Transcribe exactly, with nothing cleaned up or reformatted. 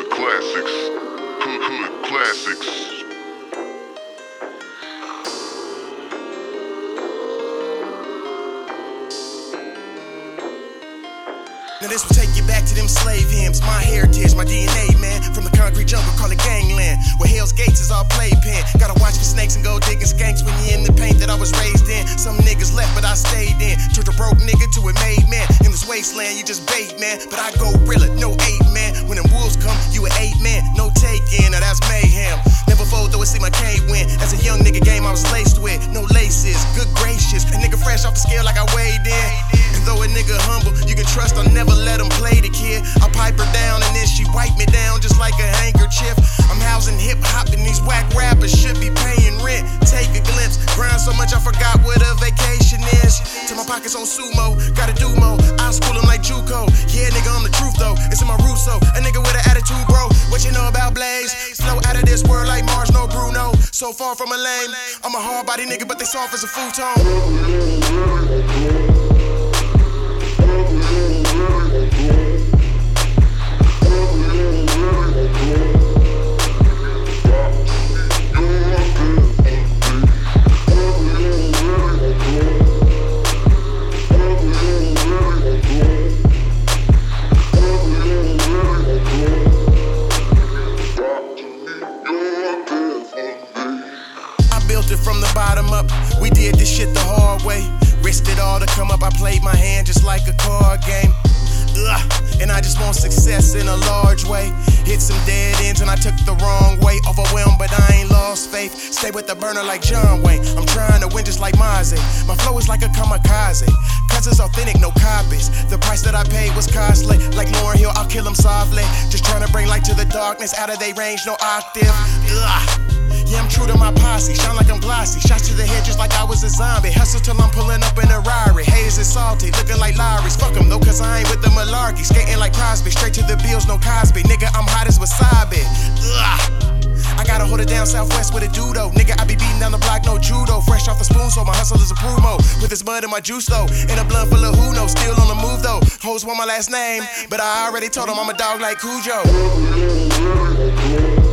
Hood classics. Hood, hood classics. Now this will take you back to them slave hymns. My heritage, my D N A, man. From the concrete jungle, call it gangland, where Hell's Gates is all playpen. Gotta watch for snakes and go digging skanks when you in the paint that I was raised in. Some niggas left, but I stayed in. Turned a broke nigga to a made man. In this wasteland, you just bait, man. But I go gorilla, no eight, man. When them wolves come, you an eight, man. No taking, now that's mayhem. Never fold, though, it see my K win. As a young nigga game I was laced with. No laces, good gracious. A nigga fresh off the scale like I weighed in. And though a nigga humble, you can trust I'll never let him play the kid. I pipe her down and then she wipe me down just like a handkerchief. I'm housing hip hop and these whack rappers should be paying rent. Take a glimpse, grind so much I forgot what a vacation is. Till my pockets on sumo, gotta do more. I'll school him like Juco. Yeah, nigga, I'm the truth though. It's in my Russo. A nigga with an attitude, bro. What you know about Blaze? Flow out of this world like Mars, no Bruno. So far from a lame. I'm a hard body nigga, but they soft as a futon. Built it from the bottom up. We did this shit the hard way. Risked it all to come up. I played my hand just like a card game. Ugh. And I just want success in a large way. Hit some dead ends and I took the wrong way. Overwhelmed, but I ain't lost faith. Stay with the burner like John Wayne. I'm trying to win just like Mozzie. My flow is like a kamikaze. Cause it's authentic, no copies. The price that I paid was costly. Like Lauryn Hill, I'll kill him softly. Just trying to bring light to the darkness. Out of their range, no octave. Ugh. Yeah, I'm true to my posse, shine like I'm glossy. Shots to the head just like I was a zombie. Hustle till I'm pulling up in a Rari. Haters is salty, looking like Lowry's. Fuck them though, cause I ain't with the malarkey. Skating like Crosby, straight to the bills, no Cosby. Nigga, I'm hot as wasabi. Ugh. I gotta hold it down southwest with a dudo. Nigga, I be beating down the block, no judo. Fresh off the spoon, so my hustle is a promo. With this mud in my juice though, and a blunt full of who knows. Still on the move though. Hoes want my last name, but I already told them I'm a dog like Cujo.